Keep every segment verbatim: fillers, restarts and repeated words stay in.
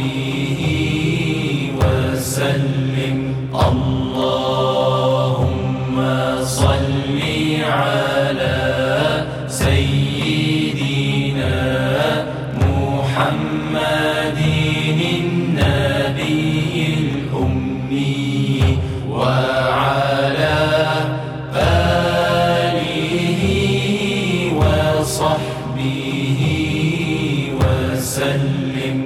وصحبه وسلم. اللهم صل على سيدنا محمد النبي الأمي وعلى آله وصحبه وسلم.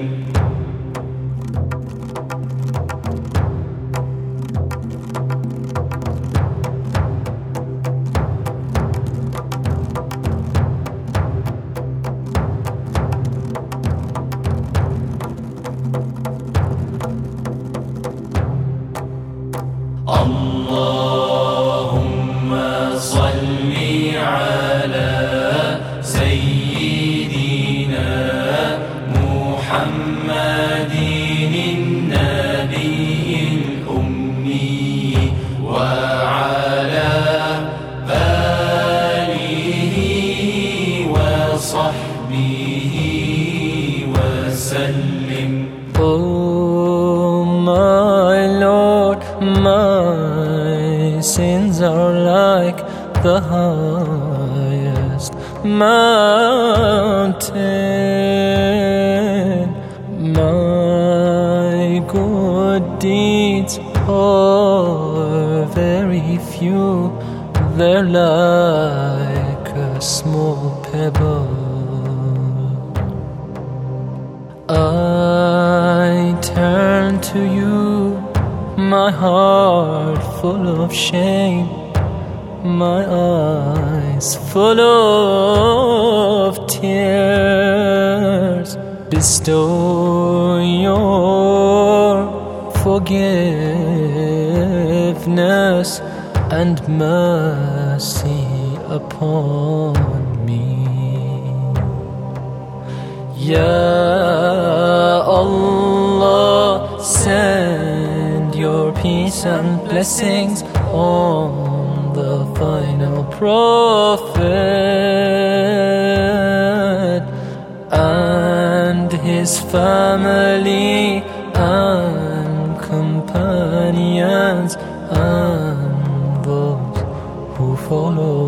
اللهم صل على سيدنا محمد النبي الأمي وعلى آله وصحبه وسلم. Oh my Lord, my sins are like the highest mountain. My good deeds are very few, they're like a small pebble. I turn to you, my heart full of shame, my eyes full of tears. Bestow your forgiveness and mercy upon me. Ya Allah, send your peace and blessings on the final prophet and his family and companions and those who follow